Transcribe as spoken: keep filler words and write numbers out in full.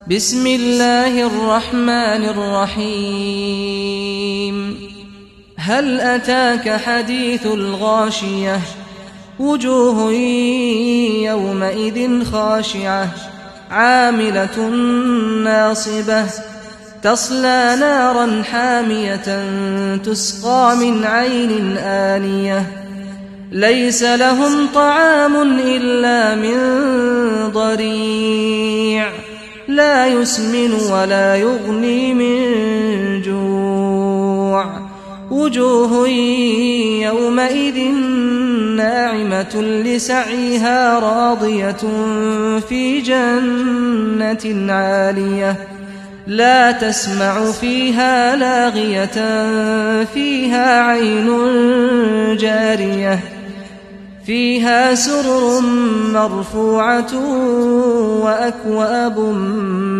بسم الله الرحمن الرحيم هل أتاك حديث الغاشية وجوه يومئذ خاشعة عاملة ناصبة تصلى نارا حامية تسقى من عين آنية ليس لهم طعام إلا من ضريع لا يسمن ولا يغني من جوع وجوه يومئذ ناعمة لسعيها راضية في جنة عالية لا تسمع فيها لاغية فيها عين جارية فيها سرر مرفوعة وأكواب